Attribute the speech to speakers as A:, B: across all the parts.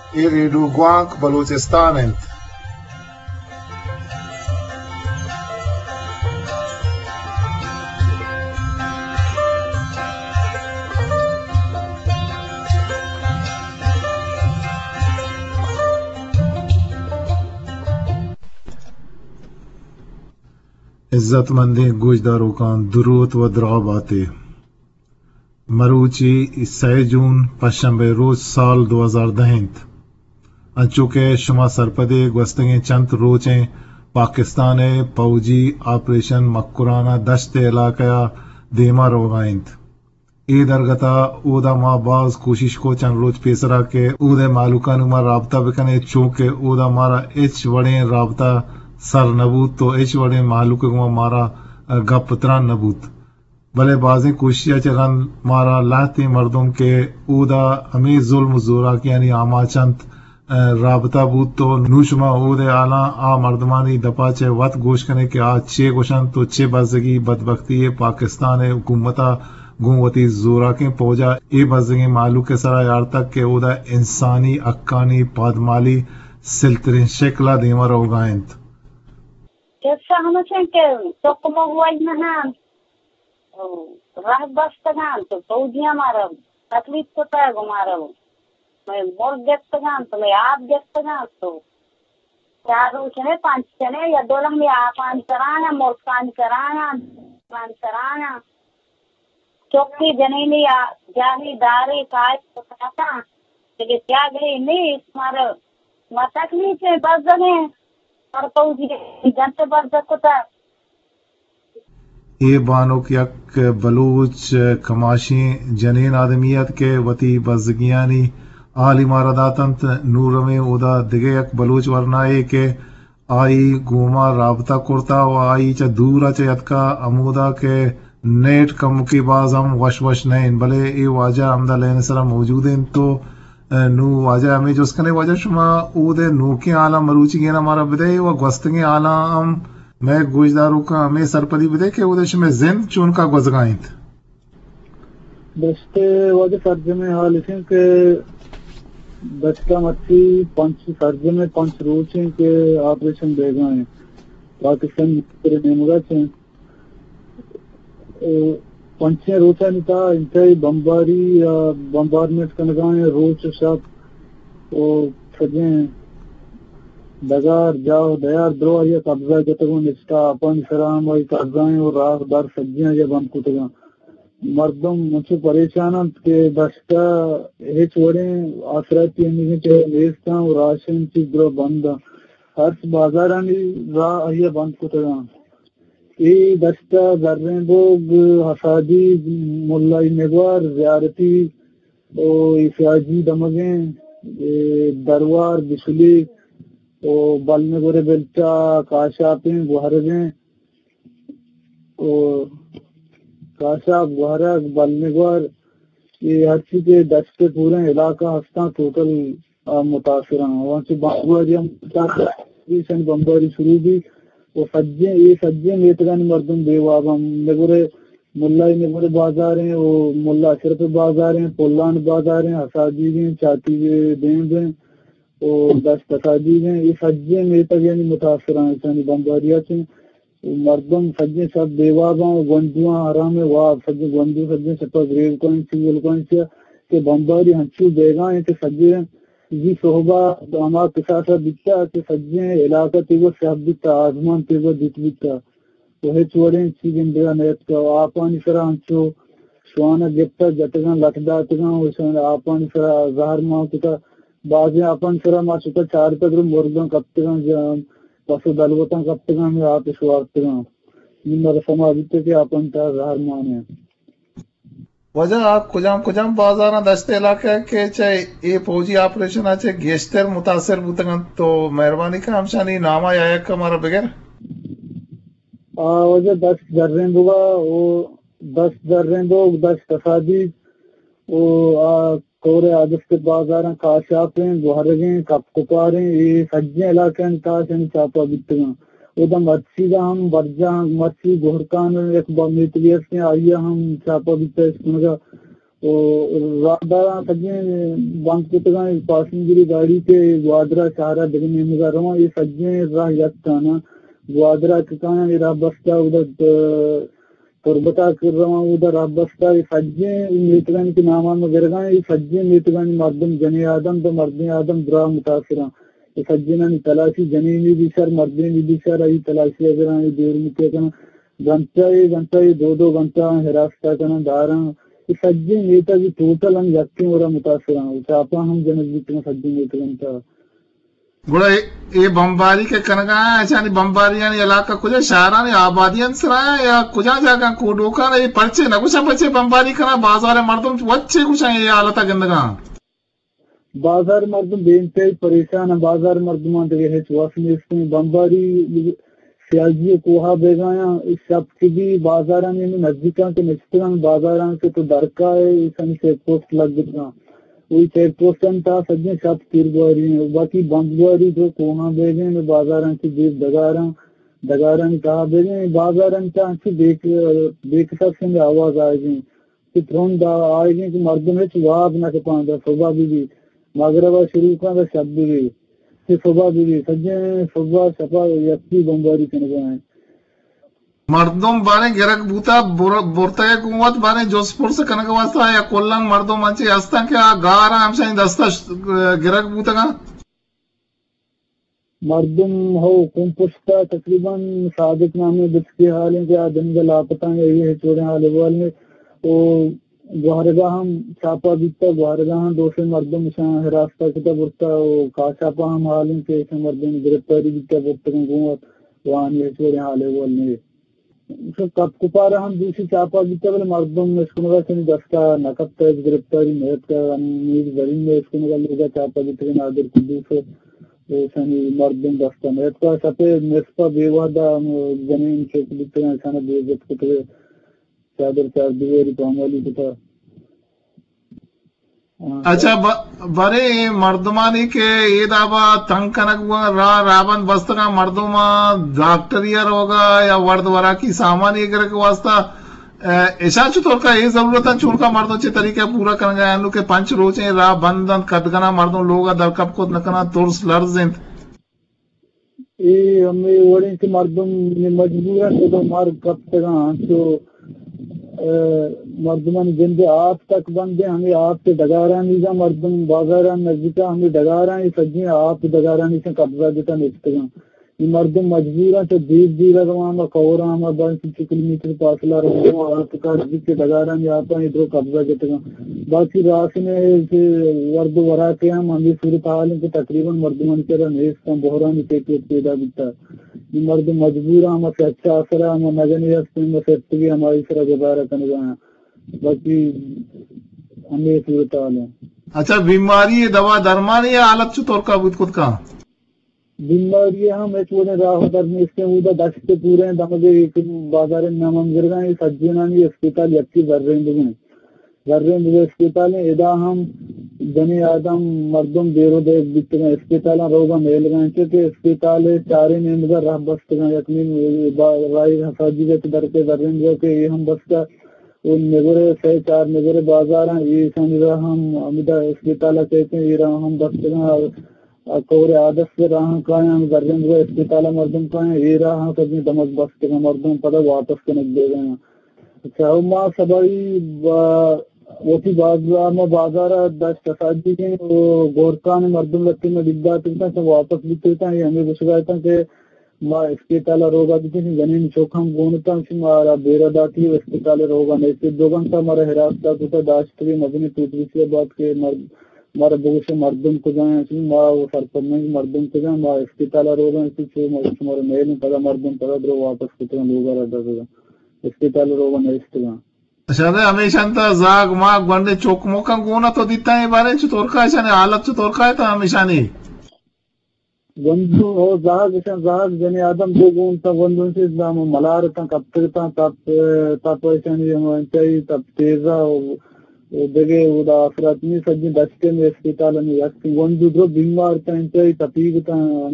A: iridu guank Baluchistan. عزت مندیں گوجداروں کا درود و دراب آتے مروچی 3 جون پشنبے روز سال 2010 انچوکہ شما سرپدے گوستگیں چند روچیں پاکستان فوجی آپریشن مکرانہ دشت علاقہ دیما روگائند ای درگتا اودا ما باز کوشش کو چند روز پیسرا کے اودے مالوکا نما رابطہ بکنے چونکہ اودا مارا اچ وڑیں رابطہ سر نبوت تو اچ وڑیں معلوم کو مارا گپ تران نبوت بلے بازیں کوششیں چرن مارا لاتے مردم کے اودا ہمیں ظلم زورا کی یعنی آما چند رابطہ بوت تو نوشما اودے آلا آ مردمانی دپا چے وط گوش کنے کہ آ چے گوشن تو چے بازگی بدبختی پاکستان حکومتا گونوتی زورا کے پوجا اے بازگی معلوم کے سرا یار تک کہ اودا انسانی اکانی پادمالی سلترین شکلا دیما روگائند
B: کیسا ہمیں کہ سکمہ ہوائی نہاں راہ بستگان تو فوجیاں مارا تکلیف ہوتا ہے گمارا میں ملک دیکھتگان تو میں آپ دیکھتگان تو 4 روچنے 5 چنے یا 2 لمبی آپانی کرانا ملکانی کرانا چوکی جنینی جاہی داری قائد پکاتا لیکن کیا گئی نہیں مارا تکلیف ہے بزنے اور فوجی جنتے برزک ہوتا
A: یہ بانوک یک بلوچ کماشی جنین آدمیت کے وتی بزگیانی آلی مارداتنت نور میں اودا دگے یک بلوچ ورنائے کہ آئی گوما رابطہ کرتا و آئی چا دورا چا یتکا امودا کے نیٹ کم کی باز ہم وش نہیں بلے ای واجہ عمدہ لینے سرا موجود ہیں تو نو واجہ ہمیں جو اس کنے واجہ شما اودے نوکی آلا مروچی گینا مارا بدے و گوستنگی آلا ہم میں گوجداروں کا ہمیں سرپدی بدے کہ اودے شما زند چون کا گوزگائیں
C: دستے واجہ فرجمے حال اسیں کہ دستا مچی 5 فرجمے 5 روچیں کہ آپریشن دے گائیں پاکستان مکر نیمگا چھیں 5 روچہ نہیں تھا انتہائی بمبارمنٹ کنگائیں روچ شب اور سجیں دگار جاؤ دیار درو آئیے قبضہ جتگوں نشتا اپن سرام آئی قبضائیں اور راہ دار سجیاں یہ بند کتگاں مردم مجھے پریشانت کے دشتا ہیچ وڑیں آسراتی ہمیں چاہے نیستا اور راشن چیز درو بندہ ہر بازارانی راہ آئیے بند کتگاں ای دشتا ذرین بوگ حسادی ملائی نگوار زیارتی اور افیاجی دمگیں دروار بسلی او بلنے گورے بلچا کاشاپیں گوھرگیں او کاشاپ گوھرگ بلنے گور یہ ہر چیز کے دستے پورے علاقہ ہستان ٹوٹل متاثر ہیں وہاں سے بمباری شروع بھی وہ سجیں یہ سجیں میتگانی مردم بیوابم نگورے ملائی نگورے بازار ہیں وہ ملا اشرف بازار ہیں پولان بازار ہیں حسادی ہیں چاٹی دیں اور دس تساجی ہیں یہ سجیں میتگ یعنی متاثر ہیں یعنی بمباریات ہیں مردم سجیں سب بیواباں گنجواں حرام واب سجیں گنجو سجیں سپا گریو کوئن سیول کوئن سیا کہ بمباری ہنچو بیگاں ہیں کہ سجیں یہ صحبہ ہمارا کساسا بکتا کہ سجیں علاقہ تیگو صحب بکتا آزمان تیگو دیت بکتا تو ہے چوڑیں چیزیں بیگا نیت کا آپانی سرا ہنچو شوانا گپتا جتگاں لٹداتگاں آپانی سرا ظاہر ماں کتا بعضی اپن سرا ما چکا 4 پدر مردوں کپتگاں پسو دلوتاں کپتگاں میں آپ شوارتگاں نمبر سماجتے کہ اپن تا ظاہر مانے
A: وجہ آپ کجام بازاراں دشت علاقہ کے چاہے اے فوجی آپریشن آچے گیشتر متاثر بوتگاں تو مہربانی کا ہمشانی نامہ آیا کا ہمارا بغیر
C: وجہ 10 ذرین بوگا وہ 10 ذرین بوگ 10 تصادیق وہ کورے آدس کے بازاراں کاشاپیں گوھرگیں کپ کپاریں یہ سجیں علاقہ کاشن چاپا بکتگاں وہ مرچی کا ہم برجاں مرچی گھرکان ایک میتلیت کے آئیے ہم چاپا بکتا اس کنگا راہدار سجیں بند کتگاں پاسنجری گاڑی کے گوادرا شہرہ دگنے مزا رواں یہ سجیں راہ یکتانا گوادرا کتانا یہ راہ بستہ ادھر تربتا کر رواں ادھر راہ بستہ یہ سجیں میتگان کے نامان گرگاں یہ سجیں میتگان مردم جنی آدم تو مردم آدم درا متاثراں یہ سجنانی تلاشی جنینی بھی سر مردمی بھی سر ای تلاشی اگر آئی دیر متے کنا گھنٹہ دو گھنٹہ حراستہ کنا داراں سجیں نیتا بھی ٹوٹل ہم یقین ہو رہا متاثر ہوں چاپا ہم جنگ جتنا سجیں نیتا گنتا
A: گوڑا یہ بمباری کے کنگا ایسا نہیں بمباری یعنی علاقہ کجا شہرانی آبادیاں سرایا یا کجا جاگا کوڈوکا یہ پرچے نہ کچھ بچے بمباری کرنا بازار مردم وچے کچھ ہیں یہ حالتا گندگاں
C: بازار مردم بے انتہائی پریشان ہے بازار مردمان دے ہے چواسنے اس میں بمباری سیاجی کوہا بیگایا اس سب کی بھی بازاراں میں نزدیکاں کے نشتران بازاراں سے تو درکا ہے اس میں چیک پوسٹ لگ گیا وہی چیک پوسٹن تھا سجنے سب تیر گواری ہیں باقی بمباری جو کوہا بیگے میں بازاراں کی دیکھ دگاراں کہا بیگے بازاراں چاہتے دیکھ سب سے آواز آئے گی کہ ترون آئے گی کہ مردم ہے چواب نہ کے پاندھا صبح بھی مغربہ شروع کا شب بھی صبح بھی سجے صبح شفا یکی بمباری کرنے گئے
A: مردم بارے گرک بوتا بورتا قوت بارے جوسپور سے کنک واسطہ یا کولنگ مردم انچے ہستا کیا گارا ہمشہ دستا گرک بوتا گا
C: مردم ہو کم پشتا تقریباً صادق نامی بچ کے حالیں کہ آدم کا لاپتہ ہے یہ چورے حالے والے تو گوہرگاہ ہم چھاپا بیتا گوہرگاہ ہم دوسرے مردم حراستہ کتا برتا کا چھاپا ہم حالیں کہ ایسے مردم گرفتاری بیتا برتا گوت وہاں یہ چورے حالے والے کب کپارا ہم دوسری چاپا بیتا بلے مردم اسکنگا سے دستا نقب تا گرفتاری محت کا امید زرین میں اسکنگا لے گا چاپا بیتا کے نادر قدوس ایسانی مردم دستا محت کا سپے نسپا بیوادہ زمین چوک بیتا گا ایسانا بیوزت کتے چادر چار دیواری پاموالی کتا
A: اچھا برے مردمانی کے یہ دابا تنگ کنک رابند بستگا مردما ڈاکٹریا روگا یا ورد ورا کی سامانی اگر کے واسطہ ایسا چطور کا یہ ضرورت ہے چون کا مردوں چے طریقہ پورا کرنگا انو کے پنچ روچیں راہ بندن کدگنا مردوں لوگا در کب کو نکنا ترس لرزند
C: یہ ہمیں وڑیں کے مردم مجبور ہے تو مار کب تگا تو مردمان جندے آپ تک بندے ہمیں آپ سے ڈگارانی جا مردم بازاران نزدیکا ہمیں ڈگارانی سجیں آپ ڈگارانی سے قبضہ دیتا نچتگاں یہ مردم مجبوراں تو دیر رواں کورا ہم 22 کلومیٹر فاصلہ رواں آپ کا کے ڈگارانی آپ ادھر قبضہ دیتا باقی راس نے ورد ورا کے ہم ہمیں صورتحال کے تقریباً مردمان کے نیستاں بحرانی پیدا بیتا یہ مرد مجبور ہم سے اچھا اثر ہم نگنی ہستے میں سیٹگی ہماری سرہ گزارہ کرنے گا باقی ہمیں صورتحال ہیں
A: اچھا بیماری دوا درمانی یا حالت چطور کا بود خود کا
C: بیماری ہم ایچونے راہ درمی اس کے مودہ دشتے پورے ہیں دمجھے ایک بازار نامم گرگاں یہ سجینانی اسپیتال یکی ذرین اسپیتال ہیں ادا ہم جنی آدم مردم دیرو دیکھ بیتے گا اسپیتالاں روگا میل گئے چکے اسپیتال چارے نیمدر راہ بست گا یکنین رائی حفاظی کے در کے ذرین جو کہ یہ ہم بستا ان نگرے سے 4 نگرے بازار ہیں یہ سانی راہ ہم امیدہ اسپیتالہ کہتے ہیں یہ راہ ہم بست گا کور عادت سے راہ کائیں ہم ذرین جو اسپیتالہ مردم کائیں یہ راہ ہم سبنی دمک بست گا مردم پتہ واپس کنک دے گئے ہیں اچھا ماں سبائی وہی بازار 10 تصادی کے گورکان مردم لگتے میں ڈبا تکتا ہے واپس بھی تکتا ہے ہمیں گھس گئے تھا کہ ماں اسپیتالہ روگا دیتے ہیں زمین چوکھم گونتا ہوں مارا بیرہ داتی ہے اسپیتالہ روگا نہیں سے 2 گھنٹہ ہمارا حراستہ کتا داشت بھی مدنی توٹری سے بات کے ہمارا بہت سے مردم کو جائیں ماں وہ سرپرنے مردم کو جائیں ماں اسپیتالہ روگا اسی چھو ہمارا میل پدا مردم پدا درو واپس کتا لوگا رہتا تھا اسپیتالہ روگا نہیں استگاں
A: اچھا دے ہمیشہ انتا زاگ ماگ بندے چوک موکا گونا تو دیتا ہے بارے چطور کا ہے حالت چطور کا ہے تو ہمیشہ نہیں
C: گندو ہو زاگ جنی آدم دو گونتا گندوں سے ملارتا کب تکتا تب ایسانی انچائی تب تیزا دگے ادا افراتنی سجی دشتے میں اسپیتالا میں یکتی گندو درو بیمارتا انچائی تپیگتا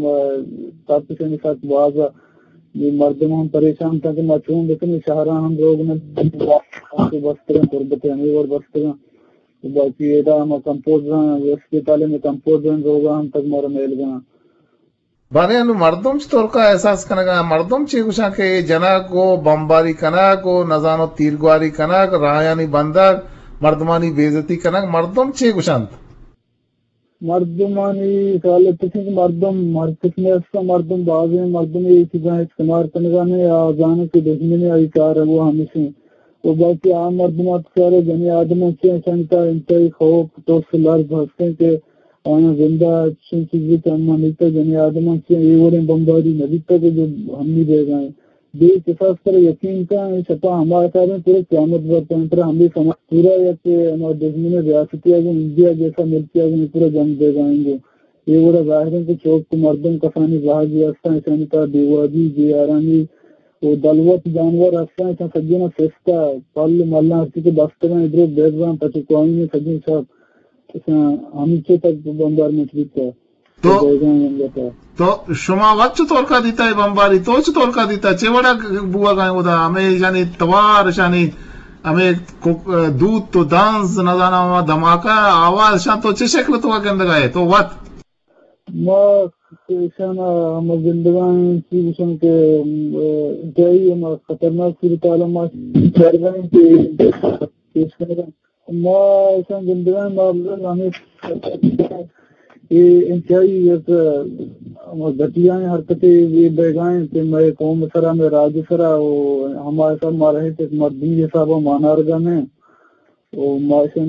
C: تب سنی ساتھ بازا یہ مردم ہم پریشان تھا کہ مچھون لیکن شہرہ ہم لوگ نے بستگاں تربتے ہمیں اور بستگاں باقی ایدا ہم کمپوزر اس کے تعلیم میں کمپوزر ہوگا ہم تک مارا میل گا
A: بانے انو مردم چطور کا احساس کنگا مردم چی گوشا کہ جنا کو بمباری کنا کو نزانو تیرگواری کنا رایانی بندہ مردمانی بیزتی کنا مردم چی گوشانت
C: مردمانی سوال پسند مردم مرکز میں اس کا مردم بعض ہیں مردم یہ چیزیں استعمال کرنے گانے یا جانے کی دشمنی آئی کار ہے وہ ہمیشہ وہ باقی عام مردمات سارے جنی آدموں سے سنتا انتہائی خوف تو سے لرز ہستے کہ آیا زندہ اچھی چیزیں کرنا نیتا جنی آدموں سے یہ ورن بمباری نبیتا کے جو ہم نہیں دے گئے بے اتفاق پر یقین کا چھپا ہمارے کارن پورے قیامت برتا ہے پر ہم بھی سمجھ پورا یا کہ ہمارے دشمن ریاستی آگے انڈیا جیسا ملکی آگے پورا جنگ دے گائیں گے یہ ورہ ظاہرین کے چوک کو مردم کسانی بھاگی استان سنتا دیوادی جی آرامی وہ دلوت جانور استان سجنا سستا پل ملنا ہستی کے دفتریں ادھر بیٹھ رہا پچھے کوئی میں سجن صاحب ہمیچے تک بمبار میں چلیتا
A: تو شما وقت چطور کا دیتا ہے بمباری تو چطور کا دیتا ہے چیوڑا بوا گائیں گو دا ہمیں یعنی توار شانی ہمیں دودھ تو دانز نظانا ہوا دھماکہ آواز شان تو چی شکل تو آگے اندر گئے تو وقت
C: ما شانا ہم زندگان چیز شان کے انتہائی ہم خطرناک صورت عالمات چارگائیں کے پیش کرنے ما شان زندگان معاملہ ہمیں یہ انتہائی ایک گھٹیاں حرکتیں یہ بیگائیں کہ میں قوم سرا میں راج سرا ہمارے ساتھ مارے تھے مردمی حساب مانارگا میں وہ معاشن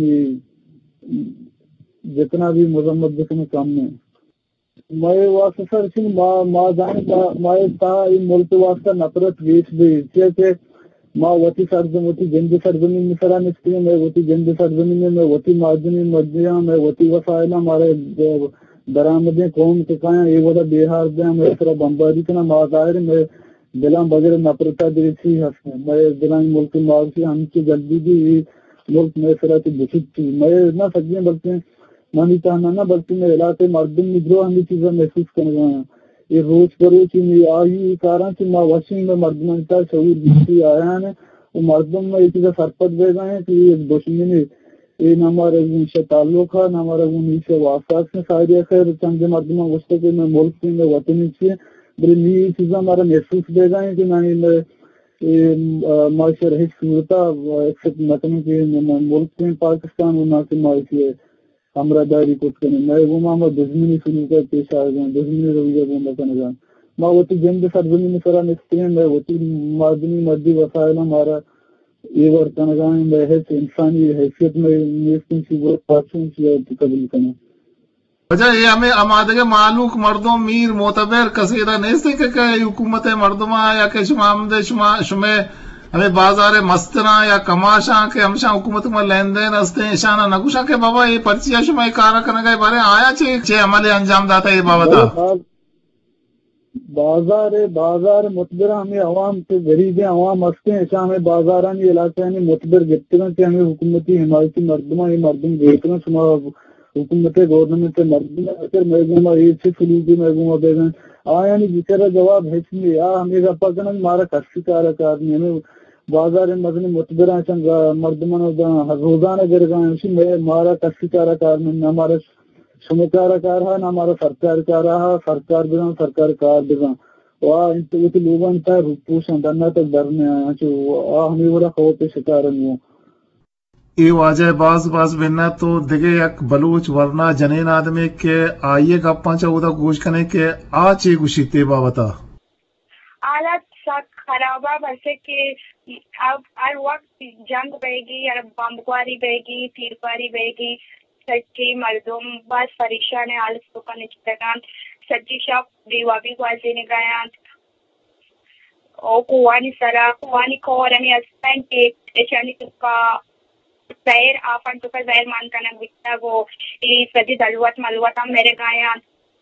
C: جتنا بھی مذمت جتنے کام میں میں واسطہ سر سنگھ ماں جائیں مائے تا ملک واسطہ نفرت ویس بھی کہ ماں وتی سرزم وتی جند سرزمین میں سرا نستی میں وتی جند سرزمین میں وتی معدنی مدیاں میں وتی وسائل ہمارے درآمدیں قوم کے کہاں یہ وجہ بہار دیں میں سرا بمباری کنا ماں ظاہر میں دلان بغیر نفرتا دیسی ہستے میں دلان ملک معاشی ہم کی جلدی بھی ملک میں سرا کی بچت تھی میں نہ سکیں بلکہ مانی چاہنا نہ بلکہ میں علاقے مردم نگرو ہمی چیزیں محسوس کرنے گا یہ روز بروز میں آئی کارن کہ ماں وشنگ میں مردمان کا شعور بچی آیا ہے وہ مردم میں یہ چیزیں سرپت دے گئے ہیں کہ یہ دشمنی یہ نہ ہمارے ان سے تعلق ہے نہ ہمارے ان سے واسطات میں شاید خیر چند مردمان وسط کے میں ملک میں وطنی سے بری یہ چیزیں ہمارا محسوس دے گئے ہیں کہ نہ میں معاشی رہی صورتہ ایکسپٹ مطلب کہ ملک میں پاکستان اور نہ کہ معاشی ہمرا داری کچھ کرنے میں وہ ماں دشمنی سلوکہ پیش آ گئے دشمنی رویہ بندہ کرنے گا ماں وہ جنگ سرزمین میں سرا نستے ہیں میں وہ معدنی مدی وسائل ہمارا یہ ورکن گائیں میں انسانی حیثیت میں نیستن کی وہ پاسوں کی قبول کرنا
A: وجہ یہ ہمیں آمادگی معلوق مردم میر معتبر کثیرہ نہیں سے کہ حکومت مردمہ یا کہ شما آمدے شما ہمیں بازار مستنا یا کماشاں کے ہمشاں حکومت میں لین دین رستے شانہ نگوشاں کہ بابا یہ پرچیاں شما یہ کارا کرنے گئے بارے آیا چھے عمل انجام داتا ہے بابتا
C: بازار متبرہ ہمیں عوام سے غریب عوام ہستے ہیں ایسا ہمیں بازارانی علاقے یعنی متبر گفتے ہیں کہ ہمیں حکومتی حمایتی مردمہ یہ مردم دیکھتے ہیں شما حکومت گورنمنٹ مردم اگر محکمہ یہ سے سلوکی محکمہ دے گئے آیا نہیں بیچارہ جواب ہے نہیں ہمیں رپا کرنا ہمارا کشی کارکار نہیں ہمیں بازار مدنی متبرہ مردمان روزانہ گر گئے اسی میں ہمارا کشی کارکار نہیں ہمارا شمکارہ کار ہے نہ ہمارا سرکار کار رہا سرکار بھی سرکار کار بھی وہاں لوگوں انتہا پوچھیں ڈرنا تک ڈرنے آیا ہمیں بڑا خوف شکار نہیں ہوں
A: یہ واجہ باز بننا تو دیگے یک بلوچ ورنہ جنین آدمی کے آئیے گا پانچا ہوتا گوش کرنے کے آچے گوشی تیبا بتا
D: حالت سخت خرابہ بسے کہ اب ہر وقت جنگ بے گی یا بمباری بے گی تیرپاری بے گی سچی مردم بس پریشان حالت سکن اچتگان سچی شب دیوابی گوازی نگایان او کوانی سرا کوانی کورمی اسپین کے ایشانی کا زہر آفن تو کا زہر مان کا نگوشتا گو ای سجی دلوت ملوت ہم میرے گایان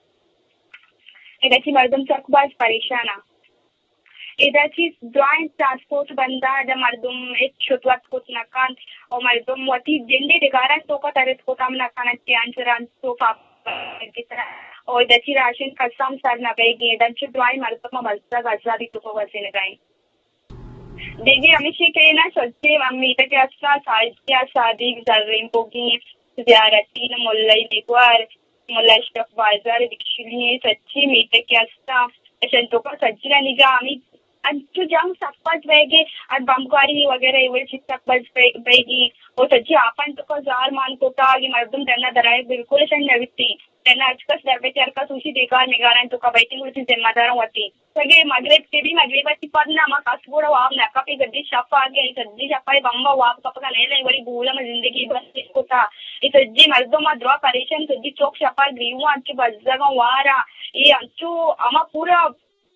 D: ادھر مردم سک باز پریشانا ادھر چیز دعائیں ٹرانسپورٹ بندہ جب مردم ایک شدوت کچھ نکان اور مردم واتی جندے دگارہ تو کا ترس کو تم نکانا چیان چران صوفہ اور ادھر چی راشن قسم سر نبے گی ادھر چی دعائیں مردم ملسہ غزہ بھی تو کو وزی نگائیں دیکھیے ہمیشہ کہ نا سچے ممی تک کیا شادی زرین ہوگی زیارتی ملئی دیکھوار ملا اشرف بازار دکشلی سچی میتے کے استا اشنتو کا سچلا نگاہ ہمیں انچو جام سپت بہگی اور بمکاری وغیرہ یہ چیز سپت بہگی وہ سچی آپن تو کا زار مان کو تا آگے مردم درنا درائے بالکل شن نویتی درنا اچکس دربے چرکا سوشی دیکھار نگارن تو کا بیٹنگ ہوتی ذمہ داروں ہوتی سگے مغرب کے بھی مغربہ سی پڑھنا ما کاس بوڑا واب نکا پی گدی شفا آگیا گدی شفا بمبا واب کپا کا نہیں وری بولا میں زندگی بس اس کو تھا اس سجی مردوں ما دروا پریشان سجی چوک شفا گریوان انچو بزدگا وارا یہ انچو اما پورا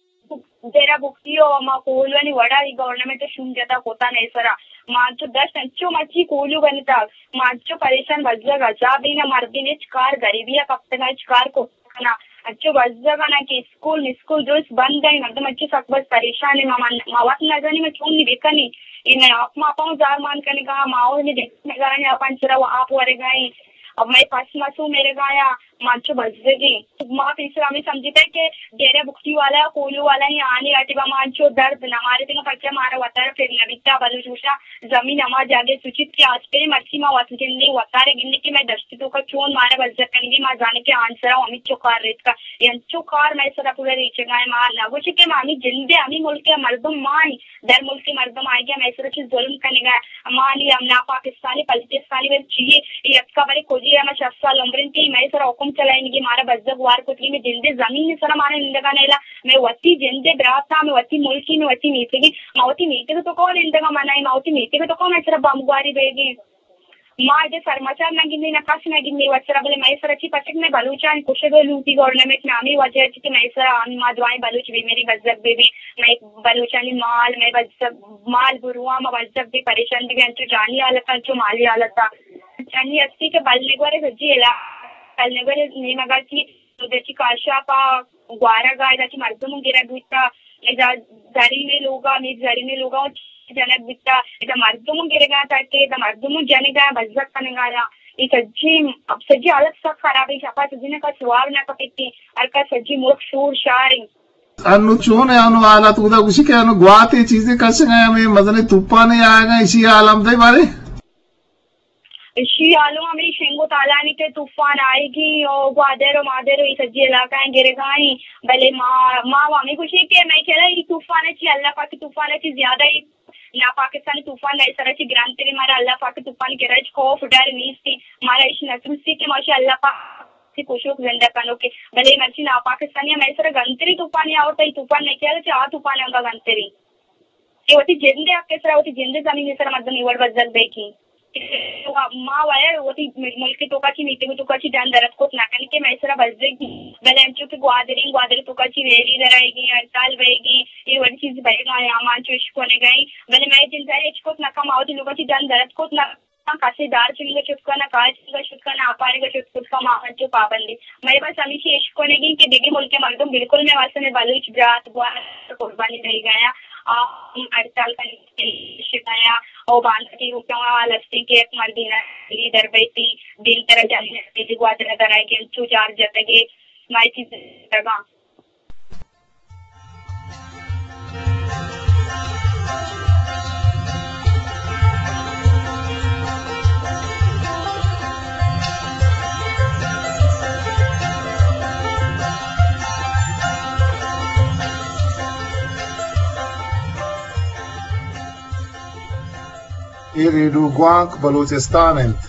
D: دیرا بکتیو ما کولوانی وڑا ای گورنمنٹ شون جاتا ہوتا نہیں سرا مانچو دس انچو مچی کولو گنتا مانچو پریشان بزدگا عذاب دینا مردین چکار غریبیا کپتنا چکار کو کنا اچھو بزدگا نا کہ اسکول درست بند ہے مردم اچھو سک بس پریشان ہے موات نظرانی میں چون نہیں بیکنی انہیں آپ ما پاؤں زار مان کرنے کہا ماؤں نے دیکھنے گانے اپن سرا وہ آپ ورے گئیں اب میں پاس مسو میرے گایا مانچو بزدگی ماں تیسرا ہمیں سمجھتا ہے کہ ڈیرے بکتی والا کولو والا ہی آنے آتی با مانچو درد نمارے تنگا پچا مارا وطارا پھر نبیتا بلوچوشا زمین اما جاگے سوچت کی آج پہ مرسی ماں وطن گندے وطارے گندے کی میں دشتی تو کا چون مارا بزدگ کنگی ماں جانے کے آنسرا ہمیں چوکار ریت کا ینچو کار میں سرا پورا ریچے گائے ماں نگوشی کے ماں ہمیں جندے ہمیں ملک مردم ماں در ملک مردم آئی گیا میں سرا چیز ظلم کرنے گا مانی ہم نا پاکستانی پلتستانی میں چیئے یک کا بڑے کھوجی ہے میں 6 سال عمرن تھی میں سرا حکم چلائیں گی مارا بزدگ وار کو تھی میں جندے زمین سرا مارا اندگا نیلا میں وطی جندے براتا میں وطی ملکی میں وطی میتے گی موتی میتے کو تو کون اندگا منائی موتی میتے کو تو کون میں سرا بمگواری دے گی ماں جو سرمچار نہ گندی نقاش نہ گندی وچرا بولے میں سر اچھی پچک میں بلوچان کشے گئے لوٹی گورنمنٹ نامی وجہ کہ میں سر ماں دعائیں بلوچ بھی میری بزدگ بھی میں بلوچانی مال میں مال بروا میں بزدگ بھی پریشان بھی انچو جانی حالت انچو مالی حالت جانی اچھی کے بلنے گورے سجی علا بلنے گورے نیمگا کی دیچی کاشا پا گوارا گا ایدا چی مردموں گرہ گوشتا ایدا زرینے لوگا جنک بیتا ایدا مردموں گرے گا تاکہ ایدا مردموں جانے گا بزدگ کنے گا یہ سجی حالت سب خرابی شفا سجینے کا سواب نہ پکیتی اور کا سجی ملک شور شاری
A: انو چون ہے انو حالات خدا کچھ کہ انو گواتے چیزیں کر سکیں ہمیں مزنے توپانے آئے گا اسی عالم دے بارے
D: اسی عالم ہمیں شنگو تالانی کے طوفان آئے گی اور گوادیرو مادیرو یہ سجی علاقہ گرے گائیں بلے ماں ہمیں کچھ ہے کہ میں کہہ رہا یہ طوفان ہے اللہ پاک طوفان ہے زیادہ ہی نا پاکستانی طوفان نہیں سر چی گران تیرے مارا اللہ پاک طوفان کے رج خوف ڈر نیس تھی مارا اس نسل سی کہ ماشاء اللہ پاک سے کوشش زندہ کنو کے بھلے مرچی نا پاکستانی میں سر گنتری طوفان یا ہوتا ہے طوفان نہیں کہہ رہا چاہ طوفان ہے گنتری یہ ہوتی جندے آپ کے سر ہوتی جندے زمین سر مدن ایوڑ بزدگ بے کی ماں وایا ہوتی ملک تو کا چی میتے کو تو کا چی جان درد کو ناکن کے میں سر بزدگ بھلے انچو کے گوادری تو کا چی ویری درائے گی ہڑتال بے گی یہ وڑی چیز بھائی گا یا مانچو عشق ہونے گئی بھلے میں جن سے عشق نہ کم آؤ لوگوں کی جان درد کو نہ کاسے دار چلی گا چٹکا نہ کار چلی گا چٹکا نہ آپارے گا چٹکا ماں جو پابندی میرے پاس ہمیشہ عشق ہونے گی کہ دیکھے ملک کے مردم بالکل میں واسطے میں بلوچ برات قربانی رہ گیا ہڑتال کا شکایا اور باندھ کی روپیوں لستی کے ایک مردینہ در بیتی دل طرح جانے گوادر درائے گی چو چار جتگے مائی چیز لگا
A: ریڈو گوانک بلوچستان